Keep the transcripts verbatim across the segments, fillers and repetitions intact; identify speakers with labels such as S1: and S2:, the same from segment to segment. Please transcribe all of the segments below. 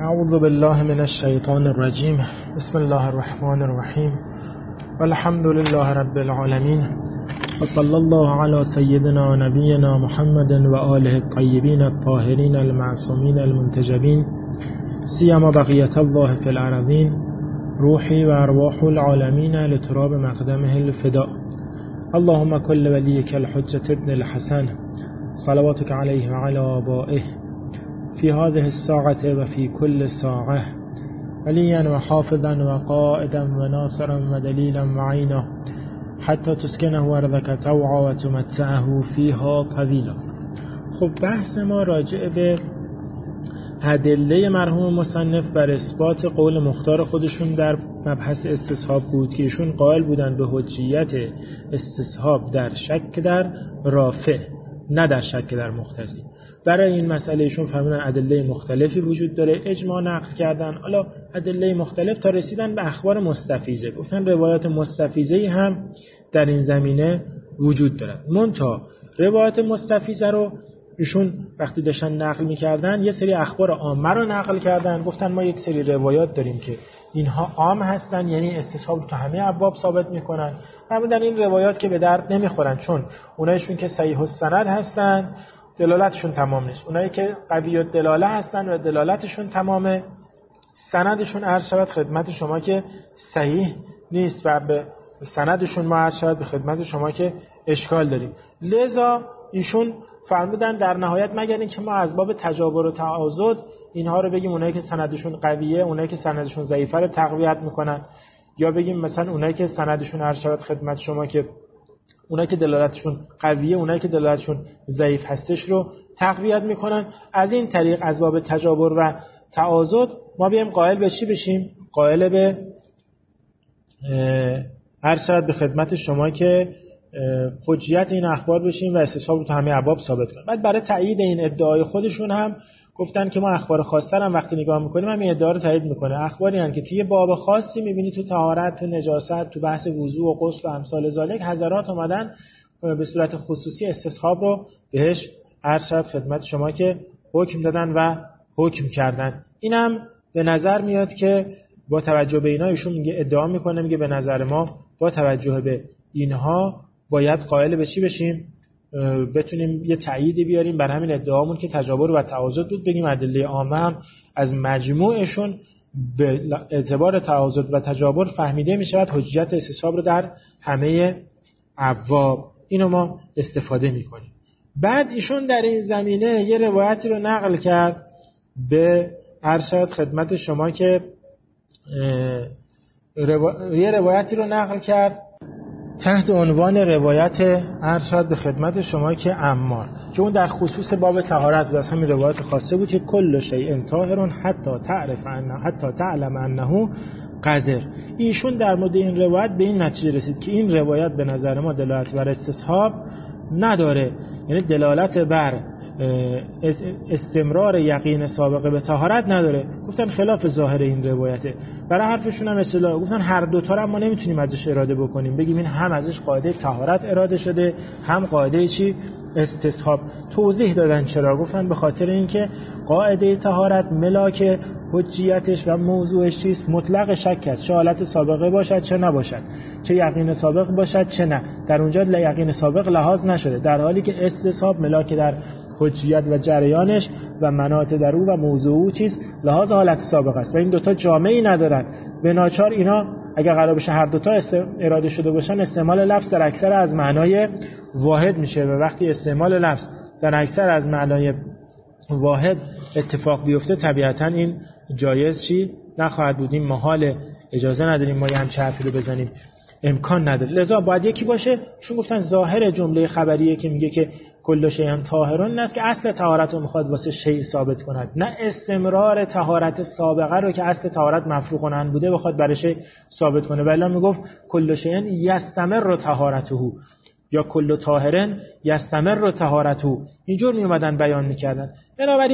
S1: اعوذ بالله من الشیطان الرجیم. بسم الله الرحمن الرحیم. والحمد لله رب العالمین و صلی الله علی سیدنا و نبینا محمد و آله الطیبین الطاهرین المعصومین المنتجبین سیما بقیت الله فی الارضین روحی و ارواح العالمین لتراب مقدمه الفداء. اللهم كل وليك الحجة ابن الحسن صلواتك عليه وعلى آبائه في هذه الساعة وفي كل ساعة وليا وحافظا وقائدا وناصرا ودليلا وعينا حتى تسكنه أرضك طوعا وتمتعه فيها طويلا. خب بحث ما راجع به ادله مرحوم مصنف بر اثبات قول مختار خودشون در مبحث استصحاب بود که ایشون قائل بودن به حجیت استصحاب در شک در رافع، نه در شک در مقتضی. برای این مسئله ایشون فرمودن ادله مختلفی وجود داره، اجماع نقل کردن. حالا ادله مختلف تا رسیدن به اخبار مستفیضه، گفتن روایات مستفیضه هم در این زمینه وجود دارد. منتها روایات مستفیضه رو ایشون وقتی داشتن نقل می‌کردن یه سری اخبار عامه رو نقل کردن، گفتن ما یک سری روایات داریم که اینها عام هستن، یعنی استصحاب رو تو همه ابواب ثابت می‌کنن. فرمودن این روایات که به درد نمی‌خورن، چون اونایشون که صحیح السند هستن دلالتشون تمام نیست، اونایی که قوی الدلاله هستن و دلالتشون تمامه سندشون عرض شود خدمت شما که صحیح نیست و به سندشون ما عرض شود به خدمت شما که اشکال داریم. لذا ایشون فرمودن در نهایت مگر اینکه ما از باب تجابر و تعاضد اینها رو بگیم اونایی که سندشون قویه اونایی که سندشون ضعیفه رو تقویت میکنن، یا بگیم مثلا اونایی که سندشون عرض شود خدمت شما که اونایی که دلالتشون قویه اونایی که دلالتشون ضعیف هستش رو تقویت میکنن. از این طریق از باب تجابر و تعاضد ما بیایم قائل به چی بشیم؟ قائل به عرض شود به خدمت شما که حجیت این اخبار بشیم و استصحاب رو تو همه ابواب ثابت کنیم. بعد برای تایید این ادعای خودشون هم گفتن که ما اخبار خاصه هم وقتی نگاه میکنیم هم این ادعا رو تایید میکنه. اخباری هستند که توی باب خاصی میبینی تو طهارت، تو نجاست، تو بحث وضو و غسل و امثال ذالک حضرات اومدن به صورت خصوصی استصحاب رو بهش عرض شد خدمت شما که حکم دادن و حکم کردن. اینم به نظر میاد که با توجه به اینا ایشون میگه ادعا میکنه، میگه به نظر ما با توجه به اینها باید قائل به چی بشیم؟ بتونیم یه تأییدی بیاریم بر همین ادعامون که تجابر و تعاضد بود، بگیم ادله عامه هم از مجموعشون به اعتبار تعاضد و تجابر فهمیده می شود حجیت استصحاب رو در همه ابواب. اینو ما استفاده می کنیم. بعد ایشون در این زمینه یه روایتی رو نقل کرد به ارشد خدمت شما که رو... یه روایتی رو نقل کرد تحت عنوان روایت ارشد به خدمت شما که عمار، که اون در خصوص باب طهارت بود، از همین روایت خاصه بود که کل شیء طاهر حتی تعرف انه حتی تعلم انه قذر. ایشون در مورد این روایت به این نتیجه رسید که این روایت به نظر ما دلالت بر استصحاب نداره، یعنی دلالت بر استمرار یقین سابقه به طهارت نداره. گفتن خلاف ظاهر این روایته. برای حرفشون هم اصطلاح گفتن هر دو تا رو ما نمیتونیم ازش اراده بکنیم، بگیم این هم ازش قاعده طهارت اراده شده هم قاعده چی استصحاب. توضیح دادن چرا. گفتن به خاطر اینکه قاعده طهارت ملاک حجیتش و موضوعش چیست؟ مطلق شک است، چه حالت سابقه باشد چه نباشد، چه یقین سابق باشد چه نه. در اونجا یقین سابق لحاظ نشده، در حالی که استصحاب ملاک در حجیت و جریانش و مناط در او و موضوع چیز لحاظ حالت سابق است و این دوتا جامعی ندارن. به ناچار اینا اگر قرار بشه هر دوتا اراده شده باشن استعمال لفظ در اکثر از معنای واحد میشه، و وقتی استعمال لفظ در اکثر از معنای واحد اتفاق بیفته طبیعتا این جایز چی نخواهد بود، این محال، اجازه نداریم ما یه همچه حرفی رو بزنیم، امکان نداره. لذا باید یکی باشه. چون گفتن ظاهر جمله خبریه که میگه که کل شیء طاهرون این است که اصل طهارت رو میخواد واسه شیء ثابت کند، نه استمرار طهارت سابقه رو که اصل طهارت مفروغ عنه بوده بخواد برای شیء ثابت کنه. ولی میگفت کل شیء یستمر طهارته یا کل طاهرن یستمر طهارته، اینجور میومدن بیان میکردن. بنابراین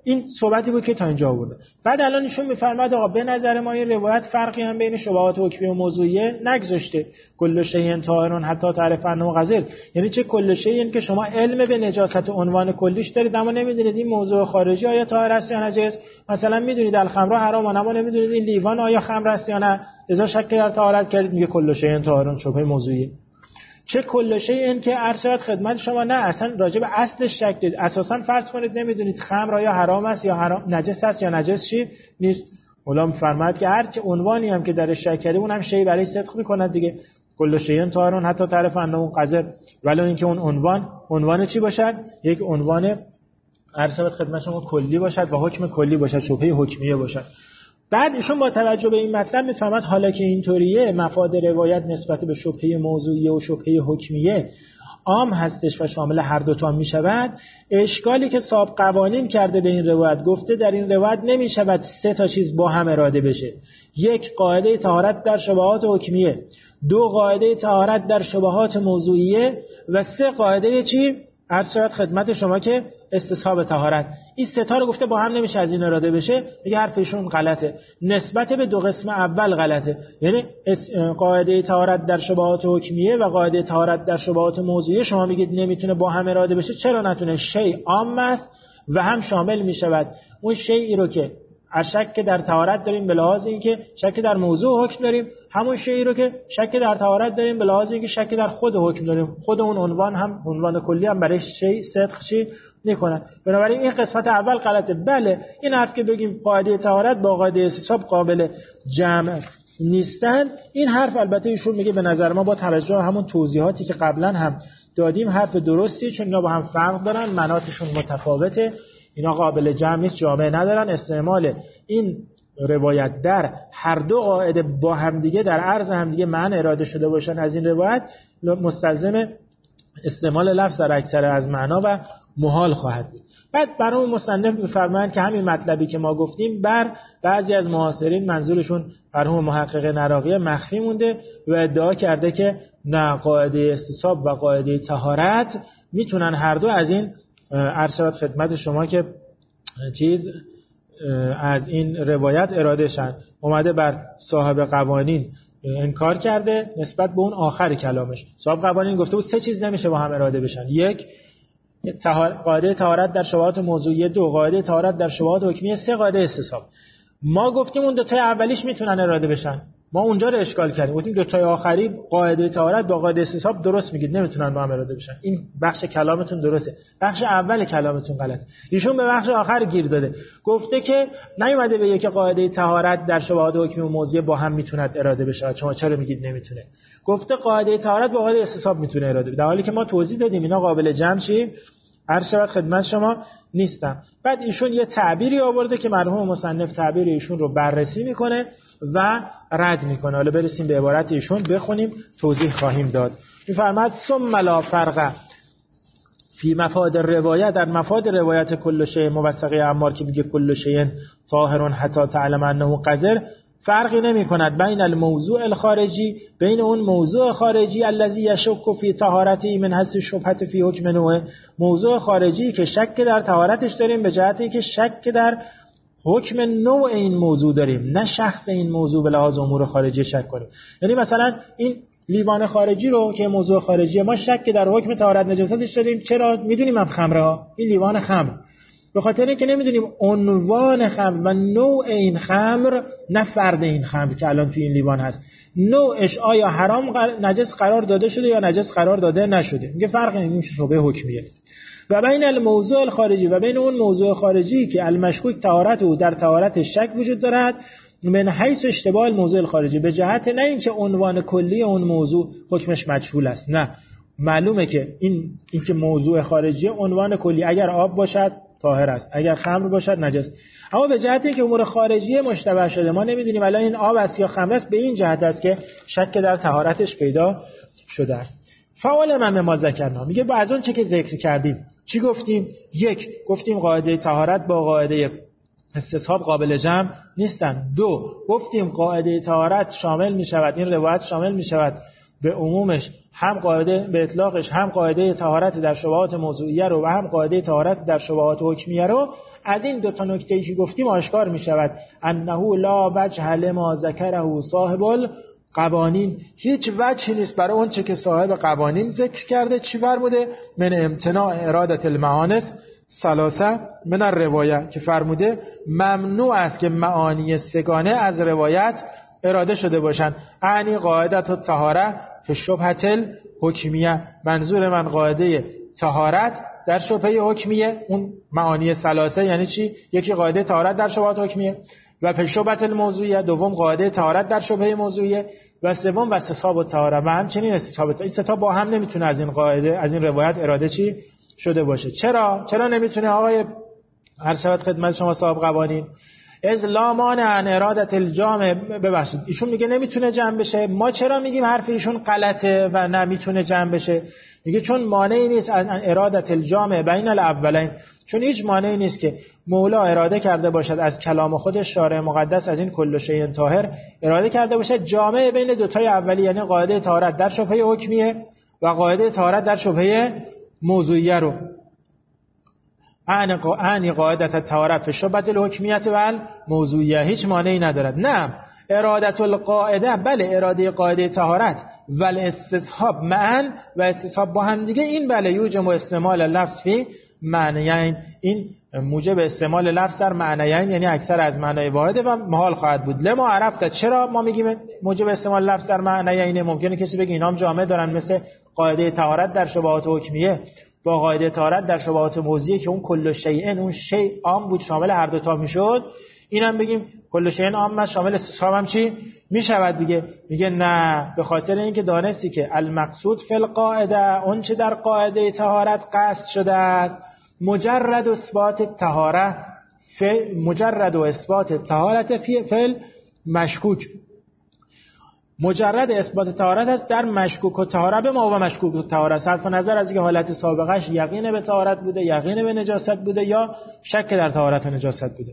S1: این صحبتی بود که تا اینجا آورده. بعد الان ایشون میفرماد آقا به نظر ما این روایت فرقی هم بین شبهات حکمی و موضوعیه نگذاشته. کل شیء طاهر حتی تعرف انه قذر، یعنی چه کل شیء؟ این که شما علم به نجاست عنوان کلیش دارید اما نمیدونید این موضوع خارجی آیا طاهر است یا نجس. مثلا میدونید الخمر حرام اما نمیدونید این لیوان آیا خمر است یا نه، اذا شک در طهارت کردید میگه کل شیء طاهر، شبهه موضوعیه. چه کل شیء این که عرض شود خدمت شما نه اصلا راجع به اصلش شک دارید، اساسا فرض کنید نمیدونید خمر آیا حرام است یا حرام نجس است یا نجس چی نیست. مولا میفرماید که هر چه عنوانی هم که درش شک کردی اون هم شی برای صدق میکند دیگه. کل شیء طاهر حتی تعرف انه قذر، ولو اینکه اون عنوان عنوان چی باشد؟ یک عنوان عرض شود خدمت شما کلی باشد و حکم کلی باشد، شبهه حکمیه باشد. بعد ایشون با توجه به این مطلب میفهمد حالا که اینطوریه مفاد روایت نسبت به شبهه موضوعیه و شبهه حکمیه عام هستش و شامل هر دوتا میشود. اشکالی که صاحب قوانین کرده به این روایت، گفته در این روایت نمیشود سه تا چیز با هم اراده بشه. یک، قاعده طهارت در شبهات حکمیه، دو، قاعده طهارت در شبهات موضوعیه و سه، قاعده چی؟ عرض شود خدمت شما که استصحاب طهارت. این سه تا رو گفته با هم نمیشه از این اراده بشه. میگه حرفشون غلطه، نسبت به دو قسم اول غلطه. یعنی قاعده طهارت در شبهات حکمیه و قاعده طهارت در شبهات موضوعیه شما میگید نمیتونه با هم اراده بشه. چرا نتونه؟ شیء عام است و هم شامل میشود. اون شیئی رو که شک در طهارت داریم به لحاظ اینکه شک در موضوع حکم داریم، همون شیئی رو که شک در طهارت داریم به لحاظ اینکه شک در خود حکم داریم. خود اون عنوان هم عنوان کلی هم برای شیء صدق چی نکنه. بنابراین این قسمت اول غلطه. بله این حرف که بگیم قاعده طهارت با قاعده استصحاب قابل جمع نیستن، این حرف البته ایشون میگه به نظر ما با توجه به همون توضیحاتی که قبلا هم دادیم حرف درستی، چون اینا با هم فرق دارن، مناطشون متفاوته، اینا قابل جمع نیست، جامعه ندارن. استعمال این روایت در هر دو قاعده با همدیگه در عرض همدیگه معنی اراده شده باشن از این روایت مستلزم استعمال لفظ در اکثر از معنا و محال خواهد بود. بعد برای مصنف می‌فرمایند که همین مطلبی که ما گفتیم بر بعضی از معاصرین منظورشون مرحوم محقق نراقی مخفی مونده و ادعا کرده که نه قاعده استصحاب و قاعده طهارت میتونن هر دو از این عرض شود خدمت شما که چیز از این روایت اراده شن. اومده بر صاحب قوانین انکار کرده نسبت به اون آخر کلامش. صاحب قوانین گفته بود سه چیز نمیشه با هم اراده بشن: یک، قاعده طهارت در شبهات موضوعیه، دو، قاعده طهارت در شبهات حکمیه، سه، قاعده استصحاب. ما گفتیم اون دو تای اولیش میتونن اراده بشن، ما اونجا رو اشکال کردیم، گفتیم دو تای آخری قاعده طهارت با قاعده استصحاب درست میگید نمیتونن با هم اراده بشن. این بخش کلامتون درسته، بخش اول کلامتون غلطه. ایشون به بخش آخر گیر داده، گفته که نیومده بگه که قاعده طهارت در شبهات حکمی و موضوعیه با هم میتونن اراده بشه، شما چرا میگید نمیتونه؟ گفته قاعده طهارت با قاعده استصحاب میتونه اراده بشه، در حالی که ما توضیح دادیم اینا قابل جمع چی عرض شود خدمت شما نیستم. بعد ایشون یه تعبیری آورده که مرحوم مصنف تعبیر ایشون رو بررسی میکنه و رد میکنه. حالا برسیم به عبارت ایشون، بخونیم توضیح خواهیم داد. میفرماد ثم لا فرق فی مفاد روایت، در مفاد روایت کل شیء موثقه عمار که میگه کل شیء طاهر حتی تعلم انه قذر، فرقی نمی کند بین الموضوع الخارجی، بین اون موضوع خارجی الذی یشک فی طهارتی من حیث شبهه فی حکم نوع، موضوع خارجی که شک در طهارتش داریم به جهت اینکه شک در حکم نوع این موضوع داریم، نه شخص این موضوع به لحاظ امور خارجی شک کنیم. یعنی مثلا این لیوان خارجی رو که موضوع خارجی ما شک در حکم طهارت نجاستش داریم، چرا؟ میدونیم هم خمره ها، این لیوان خمر، به خاطر اینکه نمیدونیم عنوان خمر و نوع این خمر، نه فرد این خمر که الان توی این لیوان هست، نوعش آیا حرام نجس قرار داده شده یا نجس قرار داده نشده. میگه فرق نمیشه، شبهه حکمیه. و بین الموضوع الخارجی و بین اون موضوع خارجی که المشکوک طهارت او در طهارت شک وجود دارد من حیث اشتباه الموضوع الخارجی، به جهت نه اینکه عنوان کلی اون موضوع حکمش مجهول است، نه معلومه که این اینکه موضوع خارجی عنوان کلی اگر آب باشد طاهر است، اگر خمر باشد نجس، اما به جهت اینکه امور خارجی مشتبه شده ما نمیدونیم الان این آب است یا خمر است، به این جهت است که شک در طهارتش پیدا شده است. فعال من ما ذکرنا، میگه با از اون چه که ذکر کردیم چی گفتیم؟ یک، گفتیم قاعده طهارت با قاعده استصحاب قابل جمع نیستن. دو، گفتیم قاعده طهارت شامل میشود، این روایت شامل میشود به عمومش، هم قاعده به اطلاقش، هم قاعده طهارت در شبهات موضوعیه رو و هم قاعده طهارت در شبهات حکمیه رو. از این دو تا نکته‌ای که گفتیم آشکار می شود انه لا وجه لما ذکره صاحب القوانین، هیچ وجهی نیست برای اون چه که صاحب قوانین ذکر کرده. چی فرموده؟ من امتناع ارادت المعانس ثلاثه من الروایه، که فرموده ممنوع است که معانی سگانه از روایت اراده شده باشند. اعنی قاعدت الطهاره فی الشبهه الحکمیه، منظور من قاعده طهارت در شبهه حکمیه. اون معانی ثلاثه یعنی چی؟ یکی قاعده طهارت در شبهات حکمیه، و فی الشبهه الموضوعیه دوم قاعده طهارت در شبهه موضوعیه، و سوم و استصحاب الطهاره و همچنین استصحاب الطهاره. این سه تا با هم نمیتونه از این قاعده از این روایت اراده چی شده باشه. چرا چرا نمیتونه آقای هر شبت خدمت شما صاحب قوانین؟ از لا مانع عن ارادت الجامع. ببخشید ایشون میگه نمیتونه جمع بشه. ما چرا میگیم حرف ایشون غلطه و نمیتونه جمع بشه؟ میگه چون مانعی نیست عن ارادت الجامع بین الاولین، چون هیچ مانعی نیست که مولا اراده کرده باشد از کلام خودش شارع مقدس از این کل شیء طاهر اراده کرده باشد جامع بین دوتای اولی، یعنی قاعده طهارت در شبهه حکمیه و قاعده طهارت در شبهه موضوعیه رو. اعنی قاعدت الطهاره فی الشبهه الحکمیه و الموضوعیه، هیچ مانعی ندارد. نه ارادت القاعده، بله اراده قاعده طهارت و الاستصحاب معا، و استصحاب با هم دیگه، این بله یوجب استعمال لفظ فی معنیین، این موجب استعمال لفظ در معنیین یعنی اکثر از معنای واحده و محال خواهد بود. لما عرفت، چرا ما میگیم موجب استعمال لفظ در معنیین؟ ممکنه کسی بگه اینا هم جامع دارن، مثل قاعده طهارت در شبهات حکمیه با قاعده طهارت در شبهات موضوعیه که اون کل شیء اون شیء عام بود شامل هر دو تا میشد، اینم بگیم کل شیء عام شامل استصحاب هم چی میشود دیگه. میگه نه، به خاطر اینکه دانستی که المقصود فی القاعده، اون چه در قاعده طهارت قصد شده است، مجرد اثبات طهاره فی مجرد و اثبات طهارت فی فی مشکوک، مجرد اثبات طهارت است در مشکوک و طهاره به ما و مشکوک و طهاره، صرف نظر از اینکه حالت سابقش یقین به طهارت بوده، یقین به نجاست بوده یا شک در طهارت و نجاست بوده.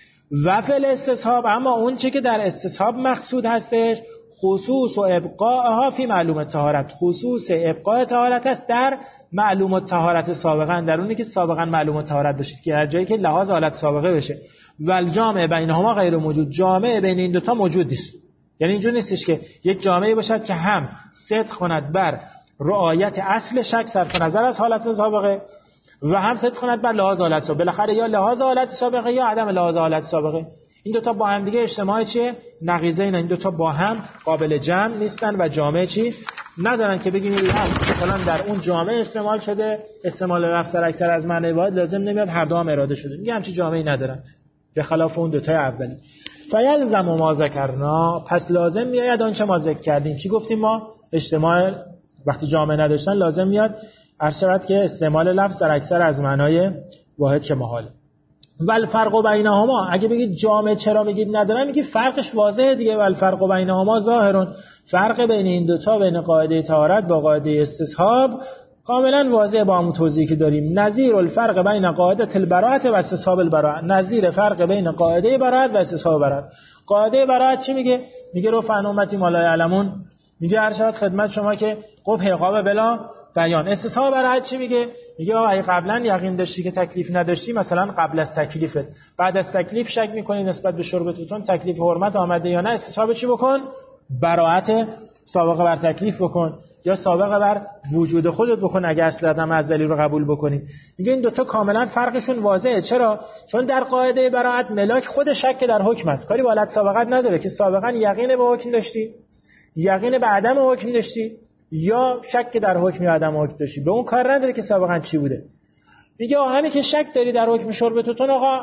S1: و فی الاستصحاب، اما اون چه که در استصحاب مقصود هستش، خصوص و ابقاءها فی معلوم الطهارت، خصوص ابقاء طهارت است در معلوم الطهارت سابقا، در اونی که سابقا معلوم الطهارت بشه، که در جایی که لحاظ حالت سابقه بشه. و الجامع بینهما غیر موجود، جامع بین این دوتا موجود نیست. یعنی اینجور نیستش که یک جامعه باشد که هم صدق کند بر رعایت اصل شک صرف نظر از حالت سابقه و هم صدق کند بر لحاظ حالت سابقه، بالاخره یا لحاظ حالت سابقه یا عدم لحاظ حالت سابقه. این دوتا با هم دیگه اجتماع چیه؟ نقیضین. این دوتا با هم قابل جمع نیستن و جامعه چی ندارن که بگیم این هم مثلا در اون جامعه استعمال شده، استعمال لفظ در اکثر از معنی واحد لازم نمیاد هر دو هم اراده شده. میگه همچین جامعه‌ای ندارن، به خلاف اون دوتای اولی. فیلزم ما ذکرنا، پس لازم میاد آنچه ما ذکر کردیم. چی گفتیم ما؟ اجتماع وقتی جامعه نداشتن لازم میاد عرض شود که استعمال لفظ در اکثر از معنای واحد که محاله. ول فرق بینهما، اگه بگید جامعه چرا میگید ندارن، میگید فرقش واضحه دیگه. ول فرق بینهما ظاهرون، فرق بین این دوتا، بین قاعده طهارت با قاعده استصحاب کاملا واضحه با همون توضیحی که داریم. نظیر الفرق بین قاعده البراءت و استصحاب البراءت، نظیر فرق بین قاعده براءت و استصحاب براءت. قاعده براءت چی میگه؟ میگه رفع عن امتی ما لا یعلمون، میگه هر شود خدمت شما که قبح عقاب بلا بیان. استصحاب براءت چی میگه؟ میگه آقا اگه قبلا یقین داشتی که تکلیف نداشتی، مثلا قبل از تکلیفت بعد از تکلیف شک میکنی نسبت به شرب توتون تکلیف حرمت آمده یا نه، استصحاب چی بکن؟ براءت سابقه بر تکلیف بکن یا سابقه بر وجود خودت بکن اگه اصل عدم ازلی رو قبول بکنی. میگه این دوتا کاملا فرقشون واضحه. چرا؟ چون در قاعده براءت ملاک خود شک در حکم است، کاری با حالت سابقت نداره که سابقا یقین به حکم داشتی، یقین به عدم حکم داشتی یا شک در حکم یا عدم حکم داشتی، به اون کار نداره که سابقا چی بوده. میگه همین که شک داری در حکم شرب توتون آقا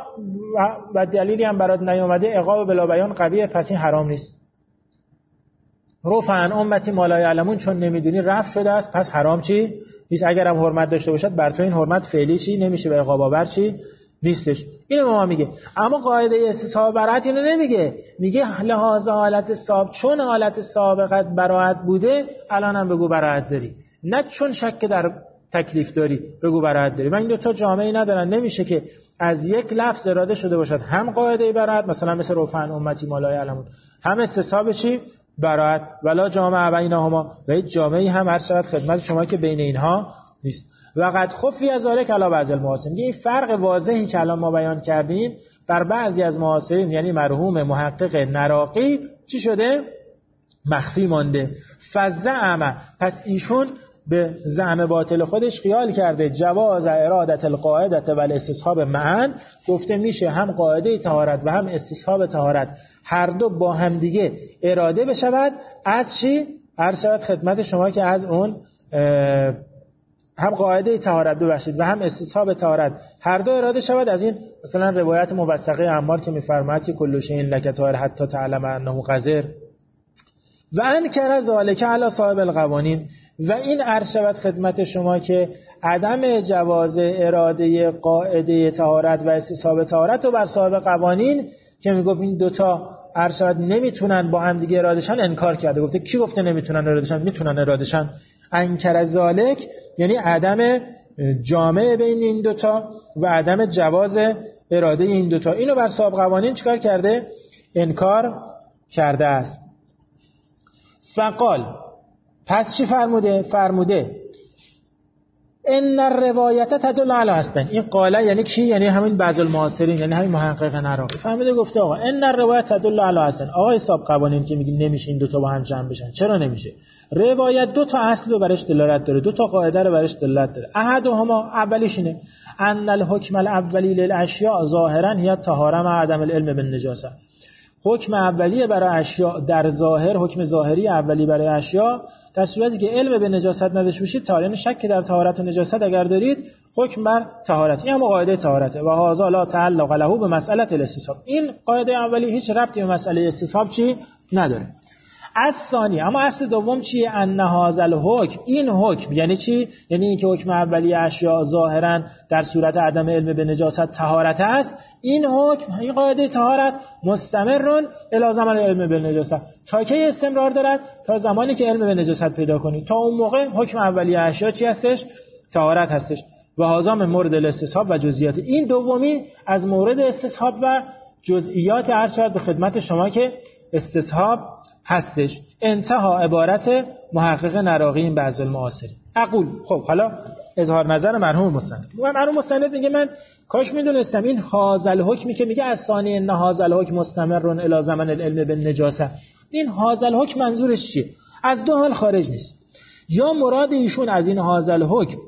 S1: و دلیلی هم برات نیامده، عقاب بلا بیان قویه، پس این حرام نیست. رفع عن امتی ما لا یعلمون، چون نمیدونی رفع شده است پس حرام چی نیست. اگر هم حرمت داشته باشد بر تو این حرمت فعلی چی نمیشه، به عقاب آور چی نیستش. اینو ما میگه. اما قاعده استصحاب براءت اینو نمیگه، میگه لحاظ حالت سابق، چون حالت سابقت براءت بوده الان هم بگو براءت داری، نه چون شک در تکلیف داری بگو براءت داری. و این دو تا جامعه ندارن، نمیشه که از یک لفظ اراده شده باشد هم قاعده براءت، مثلا مثل رفع عن امتی ما لا یعلمون، هم استصحاب چی براءت، ولا جامعه بینهما، و هیچ جامعه‌ای هم هر شود خدمت شما که بین اینها نیست. و قد خفی از ذلک علی بعض المعاصرین. این فرق واضحی که الان ما بیان کردیم بر بعضی از معاصرین یعنی مرحوم محقق نراقی چی شده؟ مخفی مانده. فزعم، پس ایشون به زعم باطل خودش خیال کرده جواز ارادت القاعده و الاستصحاب معا، گفته میشه هم قاعده طهارت و هم استصحاب طهارت هر دو با هم دیگه اراده بشود از چی؟ عرض شود خدمت شما که از اون هم قاعده طهارت ببخشید و هم استصحاب طهارت هر دو اراده شود از این مثلا روایت موثقه عمار که میفرماید که کل شیء لک طاهر حتی تعلم انه قذر و انکر ذلک علی صاحب القوانین. و این عرض شود خدمت شما که عدم جواز اراده قاعده طهارت و استصحاب طهارت رو بر صاحب قوانین که میگفت این دوتا عرض شود نمیتونن با هم دیگه ارادهشن انکار کرده. گفته کی گفته نمیتونن ارادهشن؟ میتونن ارادهشن. انکر ذلک یعنی عدم جامع بین این دوتا و عدم جواز اراده این دوتا، اینو بر صاحب قوانین چیکار کرده؟ انکار کرده است. فقال، پس چی فرموده؟ فرموده ان الروایت تدل علی هستن. این قاله یعنی کی؟ یعنی همین بعض المعاصرین، یعنی همین محقق نراقی فرموده گفته آقا ان الروایت تدل علی هستن. آقای صاحب قوانین که میگی نمیشه این دو تا با هم جمع بشن، چرا نمیشه؟ روایت دو تا اصل رو برش دلالت داره، دو تا قاعده رو برش دلالت داره. احدهما، اولیش اینه ان الحکم الاولی للاشیاء ظاهرا هی الطهاره مع عدم العلم بالنجاسه. حکم اولیه برای اشیاء در ظاهر، حکم ظاهری اولی برای اشیاء در صورتی که علم به نجاست نداشته باشید، طهارت شک در طهارت و نجاست اگر دارید، حکم بر طهارت. این هم قاعده طهارته و هذا لا تعلق له به مسئله الاستصحاب. این قاعده اولی هیچ ربطی به مسئله استصحاب چی نداره. از ثانی، اما اصل دوم چیه؟ ان هذا الحکم، این حکم یعنی چی؟ یعنی اینکه حکم اولی اشیاء ظاهرا در صورت عدم علم به نجاست طهارت است. این حکم، این قاعده طهارت مستمرن الی زمان علم به نجاست. تا کی استمرار دارد؟ تا زمانی که علم به نجاست پیدا کنید. تا اون موقع حکم اولی اشیاء چی هستش؟ طهارت هستش. و هذا من مورد الاستصحاب و جزئیات. این دومی از مورد استصحاب و جزئیات عرض شد به خدمت شما که استصحاب هستش. انتها عبارت محقق نراقی این بعض المعاصرین. اقول، خب حالا اظهار نظر مرحوم مصنف. مرحوم مصنف میگه من کاش میدونستم این هازل حکمی که میگه از ثانی ان هازل حکم مستمرون الی زمن العلم بالنجاسه، این هازل حکم منظورش چیه؟ از دو حال خارج نیست. یا مراد ایشون از این هازل حکم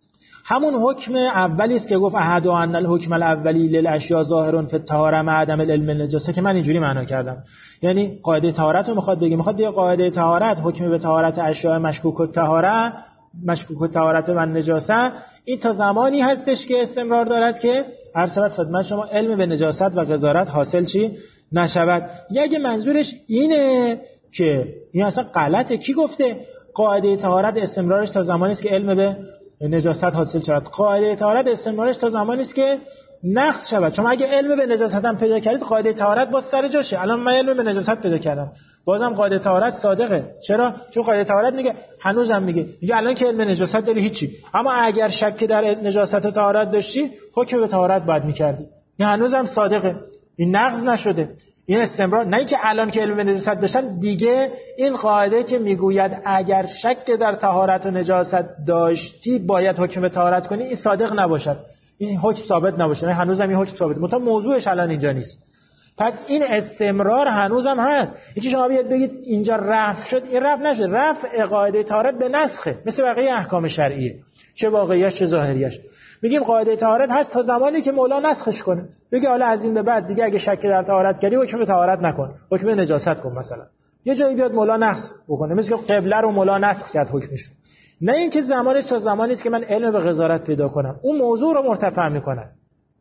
S1: همون حکم اولی است که گفت احد و ان الحکم الاولی للاشیاء ظاهرون فی الطهاره مع عدم العلم النجاسه که من اینجوری معنا کردم. یعنی قاعده طهارت رو میخواد بگه، میخواد بگه قاعده طهارت حکم به طهارت اشیاء مشکوک الطهاره مشکوک الطهارت و نجاسه این تا زمانی هستش که استمرار دارد که هر شود خدمت شما علم به نجاست و قذارت حاصل چی نشود. یا اگه منظورش اینه که این اصلا غلطه، کی گفته قاعده طهارت استمرارش تا زمانی است که علم به نجاست حاصل شود؟ قاعده طهارت استمرارش تا زمانی است که نقض شود. چون اگه علم به نجاست هم پیدا کردید، قاعده طهارت باز سر جاشه. الان من علم به نجاست پیدا کردم، بازم قاعده طهارت صادقه. چرا؟ چون قاعده طهارت میگه، هنوزم میگه میگه الان که علم نجاست داری هیچی، اما اگر شک در نجاست و طهارت داشتی، حکم به طهارت باید میکردی. این هنوزم صادقه، این نقض نشده، این استمرار. نه اینکه الان که علم به نجاست داشتن دیگه این قاعده که میگوید اگر شک در طهارت و نجاست داشتی باید حکم به طهارت کنی، این صادق نباشد، این حکم ثابت نباشه. هنوزم این حکم ثابت، مثلا موضوعش الان اینجا نیست. پس این استمرار هنوزم هست. یکی شما بیاد بگید اینجا رفع شد، این رفع نشد. رفع قاعده طهارت به نسخه، مثل بقیه احکام شرعیه، چه واقعیش چه ظاهریش. میگیم قاعده طهارت هست تا زمانی که مولا نسخش کنه، بگه حالا از این به بعد دیگه اگه شک در طهارت کردی حکم به طهارت نکن، حکم به نجاست کن. مثلا یه جایی بیاد مولا نسخ بکنه، مثل که قبله رو مولا نسخ کرد حکمش. نه اینکه زمانش تا زمانی است که من علم به قذارت پیدا کنم. اون موضوع رو مرتفع میکنن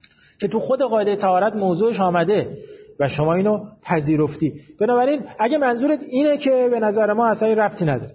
S1: که تو خود قاعده طهارت موضوعش آمده و شما اینو پذیرفتی. بنابراین اگه منظورت اینه که به نظر ما اصلا ربطی نداره.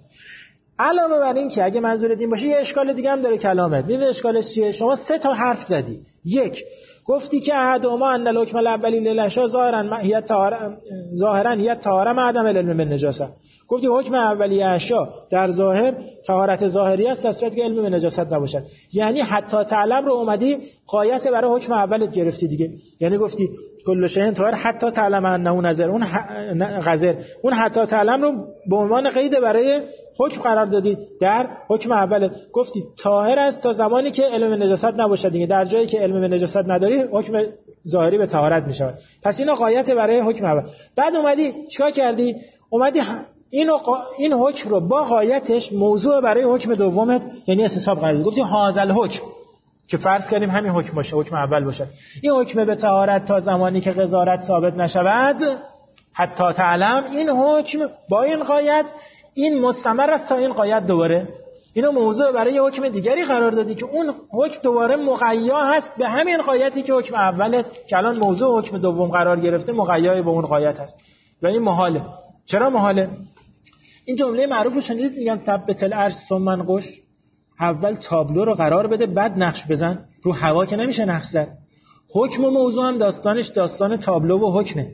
S1: علاوه بر این که اگه منظورت این باشه، یه اشکال دیگه هم داره کلامت. میدونی اشکالش چیه؟ شما سه تا حرف زدی. یک، گفتی که احدهما ان الحکم الاولی للاشیاء ظاهرا هی الطهاره ظاهرا هی الطهاره مع عدم العلم بالنجاسه. گفتی حکم اولی اشیاء در ظاهر طهارت ظاهری است در صورتی که علم به نجاست نباشد. یعنی حتی تعلم رو اومدی قایت برای حکم اولت گرفتی دیگه. یعنی گفتی کل شیء طاهر حتی تعلم انه نظر، اون غزر، اون حتی تعلم رو به عنوان قید برای حکم قرار دادید. در حکم اول گفتید طاهر است تا زمانی که علم به نجاست نباشد دیگه. در جایی که علم به نجاست نداری حکم ظاهری به طهارت می شود. پس اینو غایت برای حکم اول. بعد اومدی چیکار کردی؟ اومدی اینو قا... این حکم رو با غایتش موضوع برای حکم دومت یعنی استصحاب قرار دادی. گفتی هاذل حکم که فرض کردیم همین حکم باشه، حکم اول باشه. این حکم به طهارت تا زمانی که قضاوت ثابت نشود حتی تعلم، این حکم با این غایت این مستمر است تا این غایت دوباره. اینو موضوع برای حکم دیگری قرار دادی که اون حکم دوباره مقیا هست به همین غایتی که حکم اولت که الان موضوع حکم دوم قرار گرفته مقیای به اون غایت هست و این محاله. چرا محاله؟ این جمله معروف رو شنیدید میگن ثبت العرش ثم انقش، اول تابلو رو قرار بده بعد نقش بزن. رو هوا که نمیشه نقش زد. حکم و موضوع هم داستانش داستان تابلو و حکمه.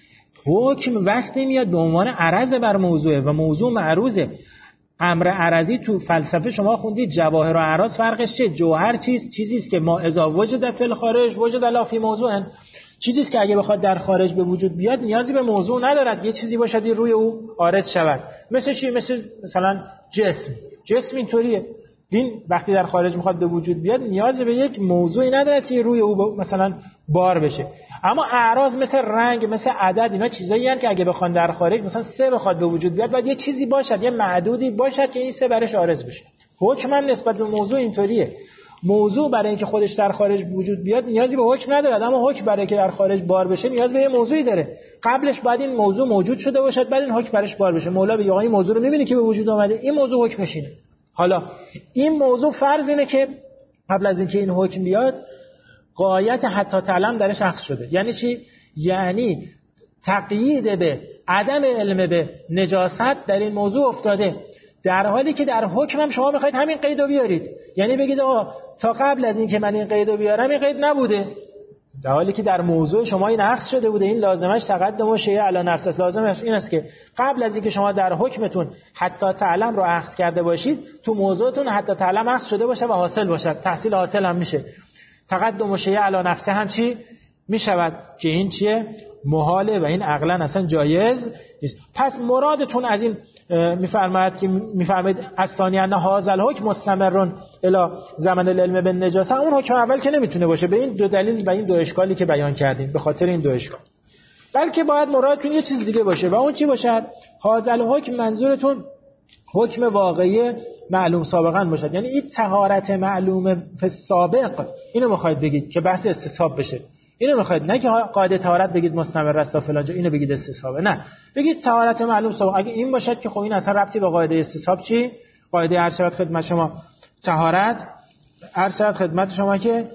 S1: حکم وقتی میاد به عنوان عرض بر موضوعه و موضوع معروضه. امر عرضی تو فلسفه شما خوندید جواهر و اعراض فرقش چیه؟ جوهر چیست؟ چیزی است که ما اذا وجد فی الخارج وجد لا فی موضوع، چیزی است که اگه بخواد در خارج به وجود بیاد نیازی به موضوع ندارد، یه چیزی باشد روی او عارض شود. مثل چی؟ مثل مثلا جسم. جسم اینطوریه، این وقتی در خارج میخواد به وجود بیاد نیازی به یک موضوعی نداره که روی او مثلا بار بشه. اما اعراض مثل رنگ، مثل عدد، اینا چیزایی هستند که اگه بخوان در خارج مثلا سه بخواد به وجود بیاد باید یه چیزی باشد، یه معدودی باشد که این سه برش عارض بشه. حکم هم نسبت به موضوع اینطوریه. موضوع برای اینکه خودش در خارج وجود بیاد نیازی به حکم نداره، اما حکم برای اینکه در خارج بار بشه نیاز به یه موضوعی داره. قبلش بعد این موضوع موجود شده باشد بعد این حکم برش بار بشه. مولا بگه آقا این موضوع رو می‌بینی که به وجود اومده، این موضوع حکمش اینه. حالا این موضوع فرض اینه که قبل از اینکه این حکم بیاد غایت حتی تعلم درش اخذ شده. یعنی چی؟ یعنی تقیید به عدم علم به نجاست در این موضوع افتاده، در حالی که در حکم هم شما میخواید همین قیدو بیارید. یعنی بگید آقا تا قبل از اینکه من این قیدو بیارم این قید نبوده، در حالی که در موضوع شما این اخذ شده بوده. این لازمش تقدم و شیء علی نفس است. لازمش این است که قبل از اینکه شما در حکمتون حتی تعلم رو اخذ کرده باشید تو موضوعتون حتی تعلم اخذ شده باشه و حاصل باشه، تحصیل حاصل هم میشه. تقدم و شیء علی نفس هم چی میشود که این چیه؟ محاله و این عقلا اصلا جایز نیست. پس مرادتون از این میفرماید که میفرماید الثانی ان هذا الحکم مستمر الی زمن العلم بالنجاسه، اون حکم اول که نمیتونه باشه به این دو دلیل و این دو اشکالی که بیان کردیم، به خاطر این دو اشکال. بلکه باید مرادتون یه چیز دیگه باشه و اون چی باشه؟ هذا الحکم منظورتون حکم واقعی معلوم سابقا باشد. یعنی این طهارت معلوم فی السابق اینو میخواید بگید که بحث استصحاب بشه. اینو میخواید، نه که قاعده طهارت بگید مستمر است تا فلان جا اینو بگید استصحابه، نه بگید طهارت معلوم سابق. اگه این باشد که خب این اصلا ربطی به قاعده استصحاب چی؟ قاعده عرض شود خدمت شما طهارت عرض شود خدمت شما که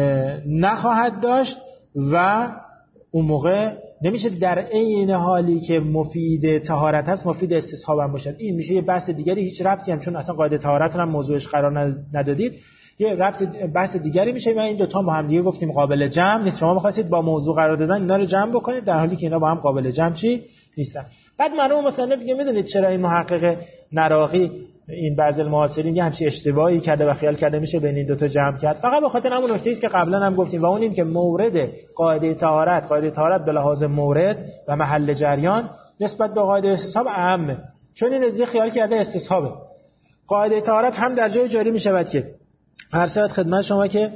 S1: نخواهد داشت و اون موقع نمیشه در عین حالی که مفید طهارت هست مفید استصحاب هم باشد. این میشه یه بحث دیگری، هیچ ربطی هم چون اصلا قاعده طهارت هم موضوعش قرار ندادید یه ربط بحث دیگری میشه. و این دو تا با هم دیگه گفتیم قابل جمع نیست. شما می‌خواستید با موضوع قرار دادن اینا رو جمع بکنید در حالی که اینا با هم قابل جمع چی نیستن. بعد مرحوم مصنف دیگه میدونید چرا این محقق نراقی این بعضی المعاصرین یه همچین اشتباهی کرده و خیال کرده میشه بین این دو تا جمع کرد؟ فقط به خاطر همون نکته‌ای است که قبلا هم گفتیم و اون این که مورد قاعده طهارت قاعده طهارت به لحاظ مورد و محل جریان نسبت به قاعده استصحاب اهمه، چون این دیگه خیال کرده استصحابه. قاعده طهارت هم در جای جاری میشود که هر شد خدمت شما که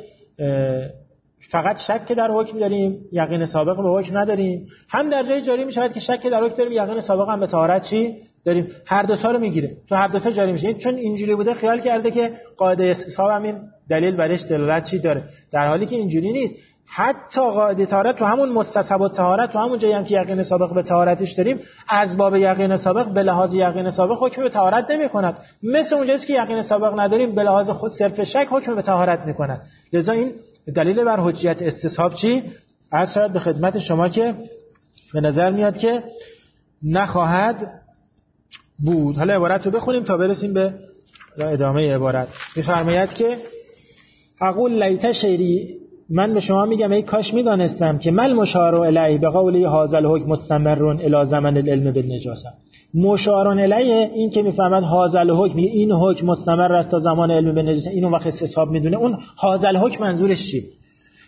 S1: فقط شک در حکم داریم یقین سابق به حکم نداریم، هم در جای جاری میشود که شک در حکم داریم یقین سابق هم به طهارت چی داریم. هر دو تا رو میگیره، تو هر دو تا جاری میشه. چون اینجوری بوده خیال کرده که قاعده استصحاب همین دلیل برش دلالت چی داره، در حالی که اینجوری نیست. حتی قاعده طهارت تو همون مستصحب الطهارت تو همون جایی هم که یقین سابق به طهارتش داریم از باب یقین سابق به لحاظ یقین سابق حکم به طهارت نمی‌کند، مثل اونجاست که یقین سابق نداریم به لحاظ خود صرف شک حکم به طهارت می‌کند. لذا این دلیل بر حجیت استصحاب چی عرض شد به خدمت شما که به نظر میاد که نخواهد بود. حالا عبارت رو بخونیم تا برسیم به ادامه عبارت. می‌فرماید که اقول لیت شعری، من به شما میگم ای کاش میدانستم که مل مشار الیه به قولی هذا الحکم مستمر الی زمن العلم بالنجاسه. مشار الیه این که میفهمد هذا الحکم این حکم مستمر است تا زمان علم بالنجاسه، اینو وقت استصحاب میدونه. اون هذا الحکم منظورش چی؟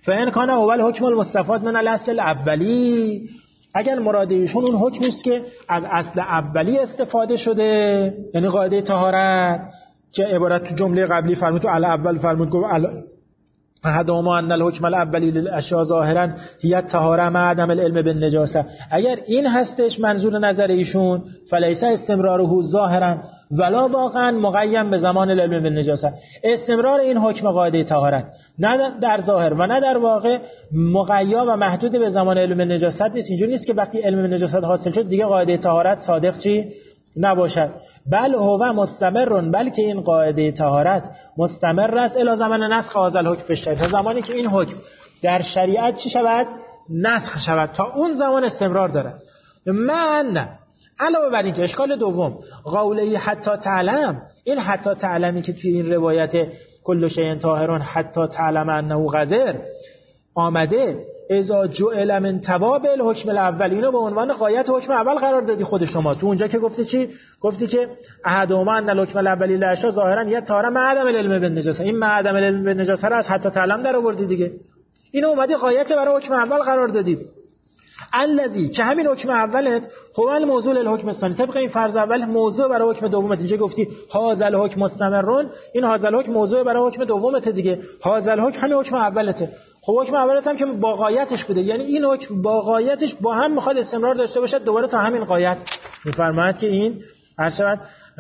S1: فإن کان اول حکم المستفاد من الاصل الاولی، اگر مراد ایشون اون حکمی است که از اصل اولی استفاده شده، یعنی قاعده طهارت که عبارت تو جمله قبلی فرمود تو الاول فرمود گفت احدهما ان الحکم الاولی للاشیاء ظاهرا هی الطهاره مع عدم العلم بالنجاسه، اگر این هستش منظور نظر ایشون فلیس استمراره ظاهرا ولا واقعا مقیم به زمان العلم بالنجاسه، استمرار این حکم قاعده طهارت نه در ظاهر و نه در واقع مقیا و محدود به زمان علم بالنجاست نیست. اینجوری نیست که وقتی علم بالنجاست حاصل شد دیگه قاعده طهارت صادق چی نباشد، بل هو مستمر، بلکه این قاعده طهارت مستمر است الی زمان نسخ هذا الحکم فی الشریعه، تا زمانی که این حکم در شریعت چی شود نسخ شود، تا اون زمان استمرار دارد. من علاوه بر این که اشکال دوم قوله حتی تعلم، این حتی تعلمی که توی این روایت کل شیء طاهر حتی تعلم انه قذر آمده، اذا جعل من توابع الحکم الاول، اینو به عنوان غایت حکم اول قرار دادی خود شما تو اونجا که گفتی چی؟ گفتی که احدهما ان الحکم الاولی للاشیاء ظاهرا یه طهاره مع عدم العلم بالنجاسه، این مع عدم العلم بالنجاسه رو از حتی تعلم در آوردی دیگه، اینو اومدی غایت برای حکم اول قرار دادی. الذی که همین حکم اولت هو الموضوع للحکم الثانی، طبق این فرض اول موضوع برای حکم دومت، اینجا گفتی هذا الحکم مستمرون، این هذا الحکم موضوع برای حکم دومت دیگه، هذا الحکم همین حکم اولته. خب حکم اولت هم که با غایتش بوده، یعنی این حکم با غایتش با هم میخواد استمرار داشته باشه دوباره تا همین غایت. میفرماید که این هر شود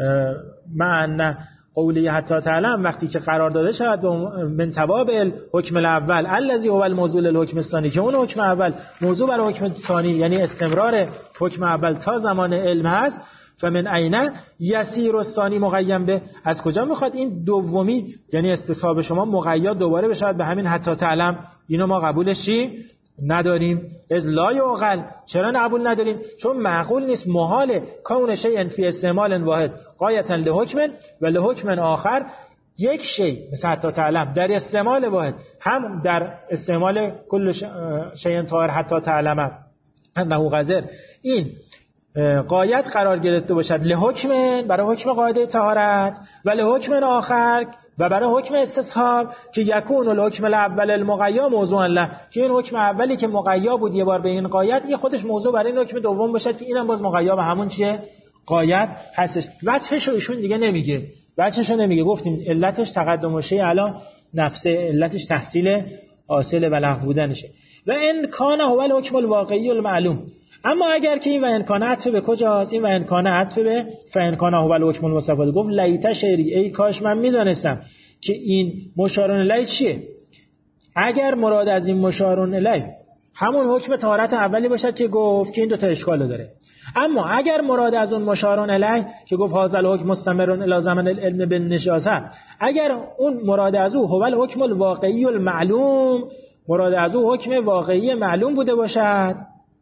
S1: معنی قولی حتی تعلم وقتی که قرار داده شود من توابع حکم الاول الذی هو الموضوع للحکم الثانی، که اون حکم اول موضوع برای حکم ثانی یعنی استمرار حکم اول تا زمان علم هست، فمن عینه یسیر الثانی مقیم به، از کجا میخواد این دومی یعنی استصحاب شما مقید دوباره بشه به همین حتی تعلم؟ اینو ما قبولش چی نداریم. از لا یعقل، چرا قبول نداریم؟ چون معقول نیست، محاله کون شیء فی استعمال واحد غایتا لحکم و لحکم آخر، یک شی مثل حتی تعلم در استعمال واحد، هم در استعمال کل شیء طاهر حتی تعلم انه قذر، این غایت قرار گرفته باشد لحکم برای حکم قاعده طهارت و لحکم آخر و برای حکم استصحاب که یکون الحکم الاول المقیا موضوعا له، که این حکم اولی که مقیا بود یه بار به این غایت، این خودش موضوع برای این حکم دوم باشد که اینم باز مقیا به همون چیه غایت هستش. وجهش رو ایشون دیگه نمیگه، وجهش رو نمیگه، گفتیم علتش تقدم شیء علی نفسه، علتش تحصیل حاصل و لغو بودنشه. و ان کان هو الحکم الواقعی المعلوم، اما اگر که این و امکان عطف به کجاست؟ این و امکان عطف به فامکان هو الحکم المستفاد. گفت لیت شعری، ای کاش من میدونستم که این مشارون الیه چیه. اگر مراد از این مشارون الیه همون حکم طهارت اولی باشد که گفت که این دو تا اشکال داره، اما اگر مراد از اون مشارون الیه که گفت هذا الحکم مستمر الی زمن العلم بالنجاسه، اگر اون مراد از او هو الحکم الواقعی المعلوم، مراد از او حکم واقعی معلوم بوده باشد،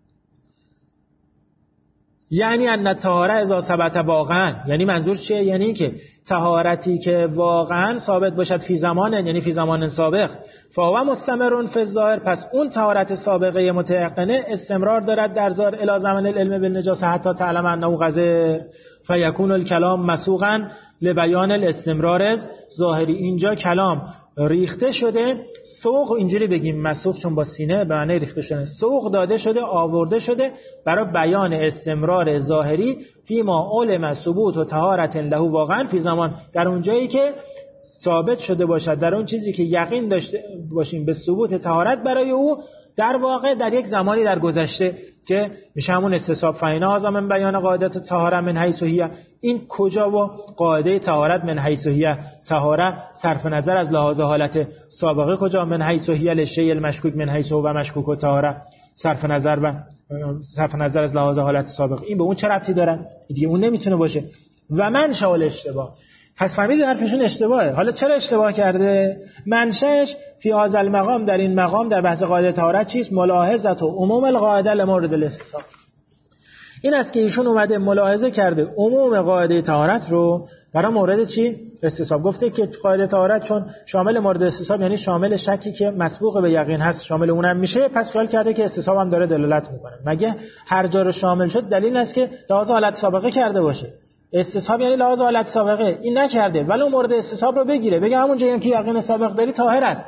S1: یعنی ان طهاره اذا ثبت واقعا، یعنی منظور چیه؟ یعنی این که طهارتی که واقعا ثابت باشد فی زمان، یعنی فی زمان سابق، فهو مستمر فی الظاهر، پس اون طهارت سابقه متيقنه استمرار دارد در ظاهر الی زمان العلم بالنجاسه حتی تعلم انه قذر، فیکون الکلام مسوقا لبیان الاستمرار ظاهری. اینجا کلام ریخته شده، سوق اینجوری بگیم مسوق چون با سینه به معنی ریخته شده، سوق داده شده، آورده شده برای بیان استمرار ظاهری فی ما علم ثبوت و طهارت له واقعا فی زمان، در اون جایی که ثابت شده باشد، در اون چیزی که یقین داشته باشیم به ثبوت طهارت برای او در واقع در یک زمانی در گذشته که میشه همون استصحاب. فاینا هذا من بیان قاعده طهاره من حیث هی، این کجا و قاعده طهارت من حیث هی، طهاره صرف نظر از لحاظ حالت سابقه کجا، من حیث هی لشیء المشکوک من حیث و مشکوک و طهاره صرف نظر و صرف نظر از لحاظ حالت سابقه، این به اون چه ربطی داره؟ دیگه اون نمیتونه باشه. و من شاول اشتباه، پس فهمیدید حرفشون اشتباهه. حالا چرا اشتباه کرده؟ منشأش فی هذا المقام، در این مقام در بحث قاعده طهارت چیست؟ ملاحظه و عموم القاعده لمورد الاستصحاب. این است که ایشون اومده ملاحظه کرده عموم قاعده طهارت رو برای مورد چی؟ استصحاب. گفته که قاعده طهارت چون شامل مورد استصحاب یعنی شامل شکی که مسبوق به یقین هست شامل اونم میشه، پس خیال کرده که استصحاب هم داره دلالت میکنه. مگه هر جا رو شامل شد دلیل است که لحاظ حالت سابقه کرده باشه؟ استصحاب یعنی لحاظ حالت سابقه، این نکرده، ولی مورد استصحاب رو بگیره، بگه همون جایی که یقین سابق داری طاهر است.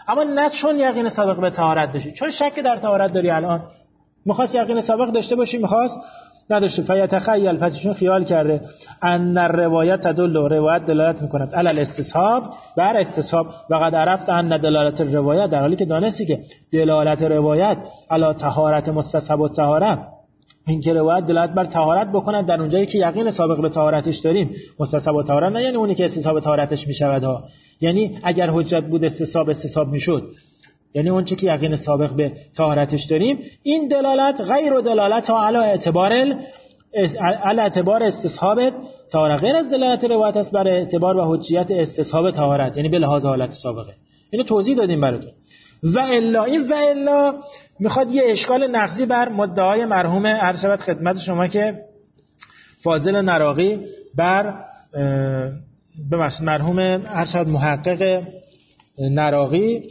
S1: اما نه چون یقین سابق به طهارت داشتی، چون شک در طهارت داری الان. می‌خواست یقین سابق داشته باشی، می‌خواست نداشته. فیتخیل، پس ایشون خیال کرده ان الروایت تدل، روایت دلالت می‌کند علی الاستصحاب، بر استصحاب. و قد عرفت ان دلالت الروایت، در حالی که دانستی که دلالت روایت علی طهارت مستصحب و طهارت، این که روایت دلالت بر طهارت بکند در اونجایی که یقین سابق به طهارتش داریم، مستصحب و طهارت نه یعنی اونی که استصحاب طهارتش میشود ها. یعنی اگر حجت بود استصحاب استصحاب میشد، یعنی اون چیزی که یقین سابق به طهارتش داریم. این دلالت غیر دلالت علی اعتبار علی اعتبار استصحاب طهارت، غیر از دلالت روایت است بر اعتبار و حجیت استصحاب طهارت، یعنی به لحاظ حالت سابقه. اینو توضیح دادیم براتون. و الا، این و الا میخواد یه اشکال نقضی بر مدعای مرحوم عرض شود خدمت شما که فاضل نراقی بر ببخشید مرحوم عرض شود محقق نراقی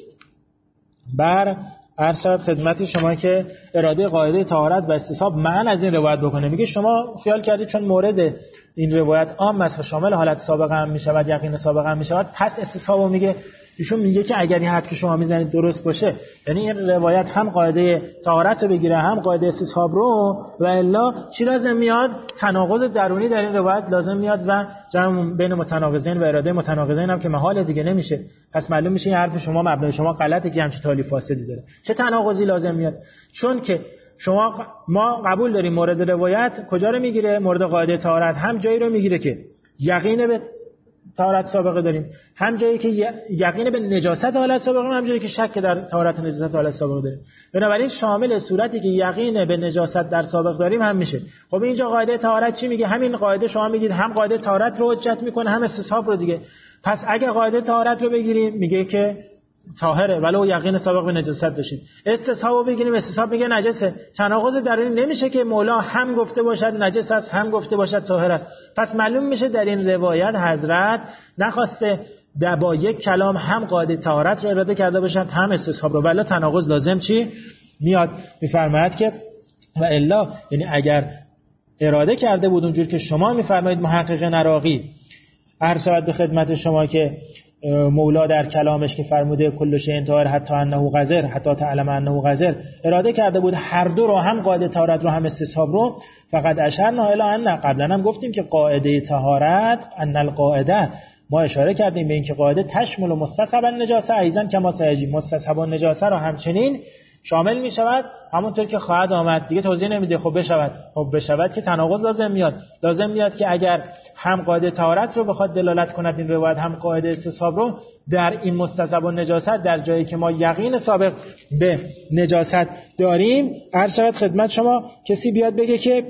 S1: بر عرض شود خدمت شما که اراده قاعده طهارت و استصحاب معن از این روایت بکنه. میگه شما خیال کردید چون مورد این روایت عام است و شامل حالت سابقه هم میشود، یقین سابقه هم میشود، پس استصحابو میگه. ایشون میگه که اگر این حرف که شما میزنید درست باشه، یعنی این روایت هم قاعده طهارت رو بگیره هم قاعده استصحاب رو، و الا چی لازم میاد؟ تناقض درونی در این روایت لازم میاد و جمع بین متناقضین و اراده متناقضین هم که محال دیگه نمیشه. پس معلوم میشه این حرف شما مبنای شما غلطه که همچین تالیف فاسدی داره. چه تناقضی لازم میاد؟ چون که شما ما قبول داریم مورد روایت کجا رو میگیره؟ مورد قاعده طهارت هم جایی رو میگیره که یقین به طهارت سابقه داریم، هم جایی که یقین به نجاست حالت سابقه، هم جایی که شک در طهارت نجاست حالت سابقه داریم. بنابراین شامل صورتی که یقین به نجاست در سابق داریم هم میشه. خب اینجا قاعده طهارت چی میگه؟ همین قاعده شما میگید هم قاعده طهارت رو حجت میکنه هم استصحاب رو دیگه. پس اگه قاعده طهارت رو بگیریم میگه که طاهره ولو یقین سابق به نجاست داشتید. استصحابو بگیریم استصحاب میگه نجسه. تناقض درونی نمیشه که مولا هم گفته باشد نجس است هم گفته باشد طاهر است. پس معلوم میشه در این روایت حضرت نخواسته با یک کلام هم قاعده طهارت رو اراده کرده باشند هم استصحاب رو، ولی تناقض لازم چی میاد؟ میفرماید که و الا، یعنی اگر اراده کرده بود اونجور که شما میفرمایید محقق نراقی عرض شود به خدمت شما که مولا در کلامش که فرموده کل شیء طاهر حتی انه قذر حتی تعلم انه قذر، اراده کرده بود هر دو رو، هم قاعده طهارت رو هم استصحاب رو. فقط اشرنا الی ان، قبلا هم گفتیم که قاعده طهارت ان القاعده، ما اشاره کردیم به اینکه قاعده تشمل مستصحب النجاسه ایضا کما سیجی، مستصحب النجاسه رو همچنین شامل می شود همونطور که خواهد آمد. دیگه توضیح نمیده. خب بشود، خب بشود که تناقض لازم میاد. لازم میاد که اگر هم قاعده طهارت رو بخواد دلالت کند این روایت، هم قاعده استصحاب رو، در این مستصحب النجاست در جایی که ما یقین سابق به نجاست داریم، عرض شود خدمت شما کسی بیاد بگه که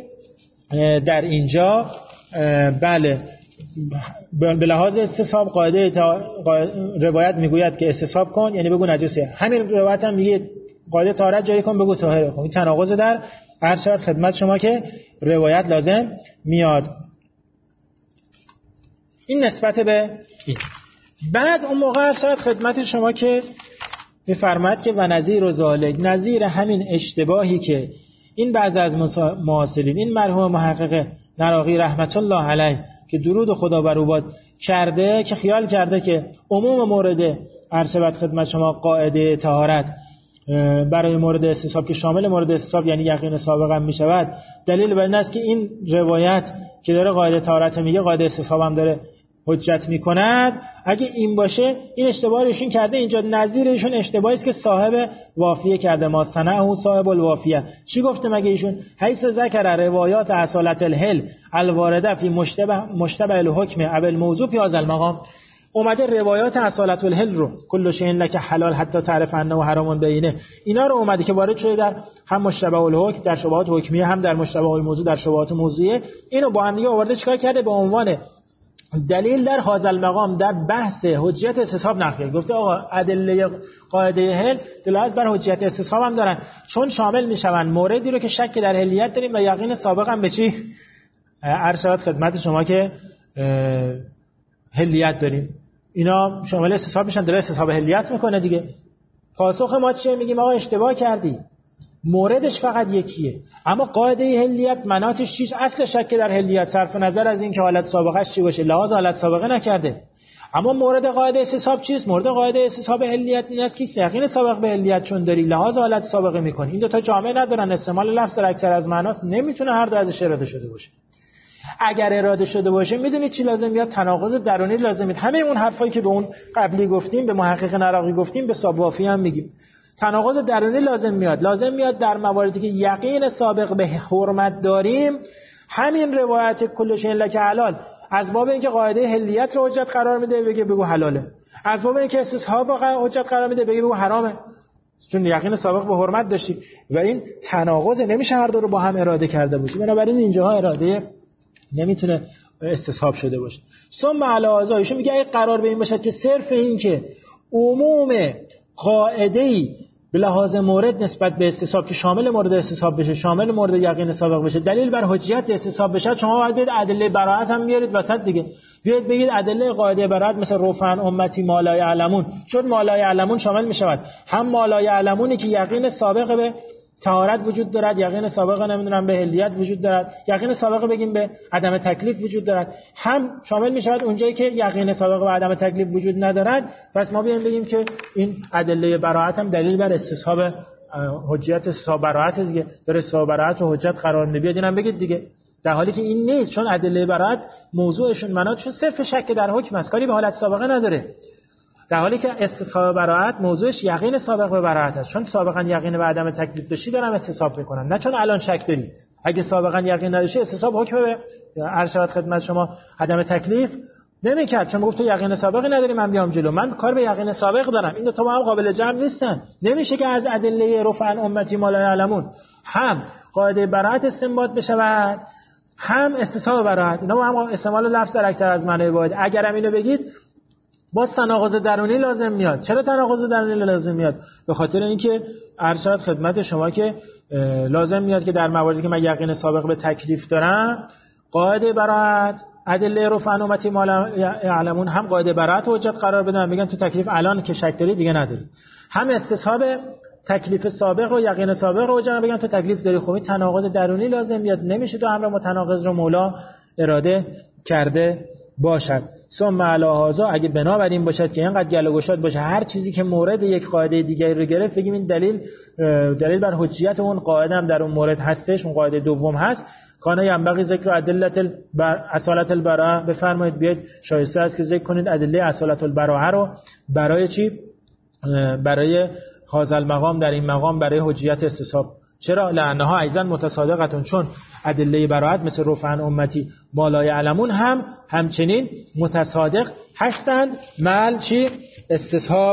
S1: در اینجا بله به لحاظ استصحاب قاعده روایت میگوید که استصحاب کن، یعنی بگو نجسه، همین روایت هم میگه قاعده طهارت جاری کن بگو طاهره. خب این تناقض در عرض شود خدمت شما که روایت لازم میاد. این نسبت به این. بعد اون موقع عرض شود خدمت شما که میفرماید که و نظیر و ذالک، نظیر همین اشتباهی که این بعض از معاصرین، این مرحوم محقق نراقی رحمت الله علیه که درود خدا بر او باد کرده، که خیال کرده که عموم مورد عرض شود خدمت شما قاعده طهارت برای مورد استصحاب که شامل مورد استصحاب یعنی یقین سابق هم می شود، دلیل بر این است که این روایت که داره قاعده طهارت میگه قاعده استصحاب هم داره حجت می کند. اگه این باشه این اشتباه ایشون کرده. اینجا نظیر ایشون اشتباهی است که صاحب وافیه کرده، ما صنعه صاحب الوافیه. چی گفته مگه ایشون؟ حیث ذکر روایات اصالت الحل الوارده فی مشتبه مشتبه الحکم او الموضوع فی هذا المقام، اومده روایات اصالت الحل رو کل شیء لک حلال حتی تعرف انه حرام بینه، اینا رو اومده که وارد شده در هم مشتبه الحکم در شبهات حکمیه، هم در مشتبه الموضوع در شبهات موضوعیه. اینو با هم دیگه آورده چیکار کرده؟ به عنوان دلیل در هذا المقام در بحث حجیت استصحاب نقل گفته آقا ادله قاعده حل دلالت بر حجیت استصحاب هم دارن، چون شامل میشون موردی رو که شک در حلیت داریم و یقین سابق هم به چی عرض شود خدمت شما که حلیت داریم. اینا شامل استصحاب میشن، داره استصحاب حلیت میکنه دیگه. پاسخ ما چیه؟ میگیم آقا اشتباه کردی، موردش فقط یکیه، اما قاعده حلیت مناطش چیز اصل شک در حلیت صرف نظر از این که حالت سابقهش چی باشه، لحاظ حالت سابقه نکرده. اما مورد قاعده استصحاب چیست؟ مورد قاعده استصحاب علیت این است که یقین سابق به علیت چون داری لحاظ حالت سابقه میکنی. این دو تا جامعه ندارن، استعمال لفظ در اکثر از معناست نمیتونه هر دو ازش اراده شده باشه. اگر اراده شده باشه میدونید چی لازم میاد؟ تناقض درونی لازم میاد. همه اون حرفایی که به اون قبلی گفتیم، به محقق نراقی گفتیم، به سابوافی هم میگیم. تناقض درونی لازم میاد. لازم میاد در مواردی که یقین سابق به حرمت داریم، همین روایت کل شیء لک حلال از باب اینکه قاعده حلیت رو حجت قرار میده بگه بگو حلاله، از باب اینکه استصحاب رو حجت قرار میده بگه بگو حرامه، چون یقین سابق به حرمت داشتی. و این تناقض نمیشه هر دو رو با هم اراده کرده باشه. بنابراین اینجاها اراده نمیتونه استصحاب شده باشه. ثم علی هذا ایشون میگه اگه قرار به این باشد که صرف این که عموم قاعده‌ای به لحاظ مورد نسبت به استصحاب که شامل مورد استصحاب بشه، شامل مورد یقین سابق بشه، دلیل بر حجیت استصحاب بشه، شما باید بیاید ادله براءت هم بیارید وسط دیگه. بیاید بگید ادله قاعده براءت مثل رفعن امتی ما لا یعلمون، چون ما لا یعلمون شامل میشود هم ما لا یعلمونی که یقین سابق به طهارت وجود دارد، یقین سابقه نمیدونم به حلیت وجود دارد، یقین سابقه بگیم به عدم تکلیف وجود دارد، هم شامل می شود اونجایی که یقین سابقه به عدم تکلیف وجود ندارد. پس ما بیایم بگیم که این ادله براءت هم دلیل بر استصحاب حجیت استصحاب براءت دیگه، داره استصحاب براءت رو حجت قرار میده. بیاد اینم بگید دیگه، در حالی که این نیست، چون ادله براءت موضوعشون مناطشون صرف شک در حکم است، کاری به حالت سابقه نداره، در حالی که استصحاب براءت موضوعش یقین سابق به براءت است. چون سابقا یقین به عدم تکلیف داشتی دارم استصحاب میکنم، نه چون الان شک داری. اگه سابقا یقین نداشتی استصحاب حکم به عرض شود خدمت شما عدم تکلیف نمیکرد، چون گفت تو یقین سابقی نداری من بیام جلو، من کار به یقین سابق دارم. این دو تا با هم قابل جمع نیستن. نمیشه که از ادله رفعن امتی ما لا یعلمون هم قاعده براءت استنباط بشود هم استصحاب براءت. اینا با هم استعمال لفظ در اکثر از معنی واحد. اگرم اینو بگید با تناقض درونی لازم میاد. چرا تناقض درونی لازم میاد؟ به خاطر اینکه ارشاد خدمت شما که لازم میاد که در مواردی که من یقین سابق به تکلیف دارم قاعده براءت ادله رفعن امتی ما لا یعلمون هم قاعده براءت حجت قرار بدن، میگن تو تکلیف الان که شک داری دیگه نداری، هم استصحاب تکلیف سابق رو یقین سابق رو حجت بگن تو تکلیف داری. خب این تناقض درونی لازم میاد، نمیشه دو امر متناقض رو مولا اراده کرده باشد. ثم علی هذا اگه بنابر این باشد که اینقدر گل و گشاد باشه هر چیزی که مورد یک قاعده دیگری رو گرفت بگیم این دلیل دلیل بر حجیت اون قاعده هم در اون مورد هستش، اون قاعده دوم هست. کانه ینبغی ذکر ادله اصالت البراءه، بفرمایید بیاید شایسته است که ذکر کنید ادله اصالت البراءه رو برای چی؟ برای هذا المقام، در این مقام برای حجیت استصحاب. چرا؟ لانها ایضا متصادقتون، چون ادله براءت مثل رفعن امتی ما لا یعلمون هم همچنین متصادق هستند مع چی؟ استصحاب،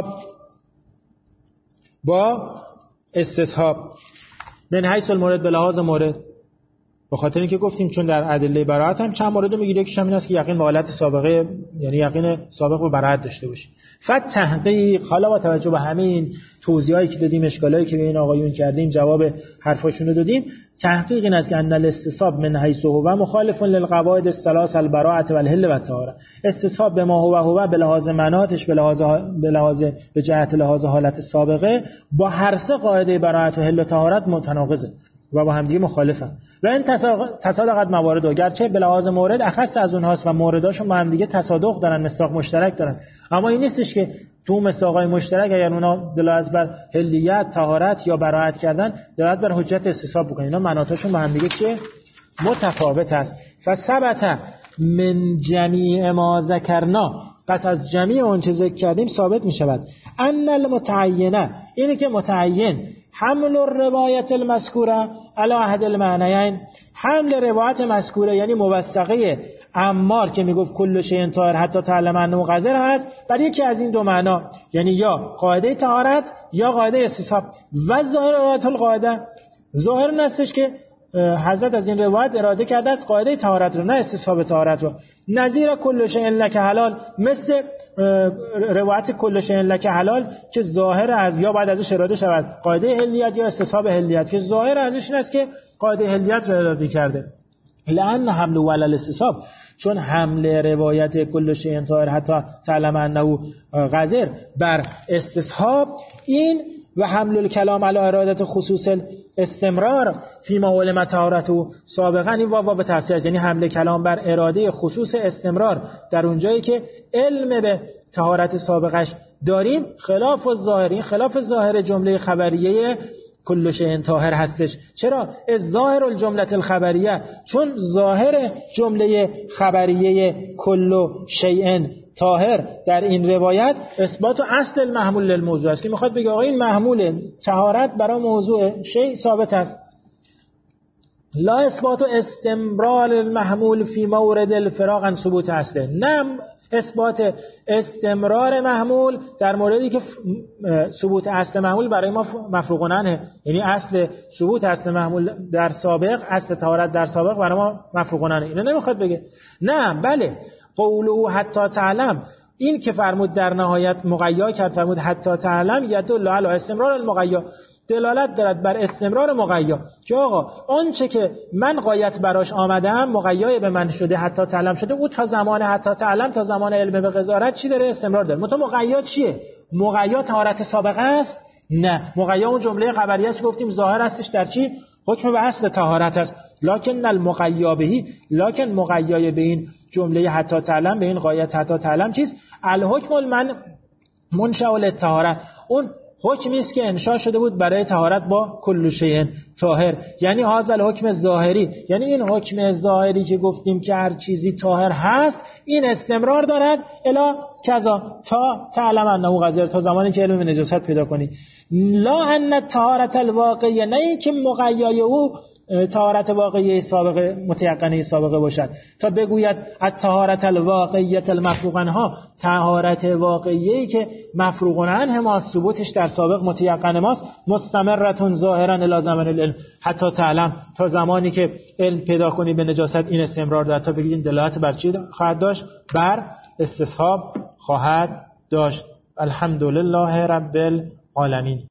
S1: با استصحاب من حیث المورد به لحاظ مورد. به خاطر اینکه گفتیم چون در ادله براءت هم چند مورد میگیره، یکیش هم این است که یقین به حالت سابقه، یعنی یقین سابق به براءت داشته باشی. فت تحقیق، حالا با توجه به همین توضیحاتی که دادیم، اشکالایی که به این آقایون کردیم، جواب حرفاشون رو دادیم، تحقیق این است که ان الاستصحاب من حیث هو مخالف للقواعد الثلاث البراءه والحل والطهاره. استصحاب به ما هو هو به لحاظ مناطش، به لحاظ به لحاظ به جهت لحاظ حالت سابقه با هر سه قاعده براءت و حل و طهارت متناقضه و با همدیگه مخالفن. و این تصادقت موارد و گرچه به لحاظ مورد اخص از اونهاست و مورداشون با همدیگه تصادق دارن، مصداق مشترک دارن، اما این نیستش که تو مصداقای مشترک اگر اونا دلالت بر حلیت، طهارت یا براءت کردن دلالت بر حجت استصحاب بکنن. اینا مناطشون با همدیگه چه متفاوت است. فثبت من جمیع ما ذکرنا، پس از جمیع اون چه ذکر کردیم ثابت می شود ان المتعینه، اینه که متعین حمل الروایت المذکوره علی احد المعنیین، حمل روایت مذکوره یعنی موثقه عمار که میگفت کل شیء طاهر حتی تعلم انه قذر هست، بر یکی از این دو معنا، یعنی یا قاعده طهارت یا قاعده استصحاب. و ظاهر روایت القاعده، ظاهر نستش که حضرت از این روایت اراده کرده است قاعده طهارت رو، نه استصحاب طهارت رو. نظیر کل شیء لک حلال، مثل روایت کل شیء لک حلال که ظاهر از یا بعد ازش اراده شود قاعده حلیت یا استصحاب حلیت، که ظاهر ازش این است که قاعده حلیت رو اراده کرده. لأن حمل و علل استصحاب، چون حمل روایت کل شیء طاهر حتی تعلم انه قذر بر استصحاب این و حمل الکلام علی ارادت خصوص استمرار فیما علم طهارته سابقا، این واو به تفسیر، یعنی حمل کلام بر اراده خصوص استمرار در اونجایی که علم به طهارت سابقش داریم، خلاف الظاهر، خلاف ظاهر جمله خبریه کل شیء طاهر هستش. چرا؟ از ظاهر الجمله الخبریه، چون ظاهر جمله خبریه کل شیء طاهر در این روایت اثبات اصل المحمول للموضوع است، که میخواد بگه آقا این محمول طهارت برای موضوع شیء ثابت است. لا اثبات استمرار المحمول فی مورد الفراغ عن ثبوت اصله، نه اثبات استمرار محمول در موردی که ثبوت اصل محمول برای ما مفروغ عنه، یعنی اصل ثبوت اصل محمول در سابق، اصل طهارت در سابق برای ما مفروغ عنه. اینو نمیخواد بگه. نه، بله، قوله حتی تعلم، این که فرمود در نهایت مقیا کرد، فرمود حتی تعلم یدل علی استمرار المقیا، دلالت دارد بر استمرار مقیا، که آقا آنچه که من غایت براش آمدم مقیای به من شده، حتی تعلم شده، او تا زمان حتی تعلم، تا زمان علم به قضاوت چی داره؟ استمرار داره. متو مقیا چیه؟ مقیا طهارت سابقه است؟ نه، مقیا اون جمله خبریه است گفتیم ظاهر هستش در چی؟ حکم به اصل طهارت است. لکن المقیا بهی، لکن مقیای به این جمله حتی تعلم، به این غایت حتی تعلم چیست؟ الحکم المن منشأ للطهارت، اون حکمی است که انشاء شده بود برای طهارت با کل شیء طاهر، یعنی هذا الحکم ظاهری، یعنی این حکم ظاهری که گفتیم که هر چیزی طاهر هست، این استمرار دارد الی کذا تا تعلم انه قذر، تا زمانی که علم نجاست پیدا کنی. لا ان الطهارت الواقعیه، نه این که مقیای او طهارت واقعی سابقه متیقنه سابقه باشد، تا بگوید الطهارت الواقعیه المفروغ عنها، طهارت واقعی که مفروغ عنه ما ثبوتش در سابق متیقن ماست، مستمرتون ظاهرا الی زمان العلم حتی تعلم، تا زمانی که علم پیدا کنی به نجاست این استمرار دارد. تا بگید دلالت بر چی خواهد داشت؟ بر استصحاب خواهد داشت. الحمدلله رب العالمین.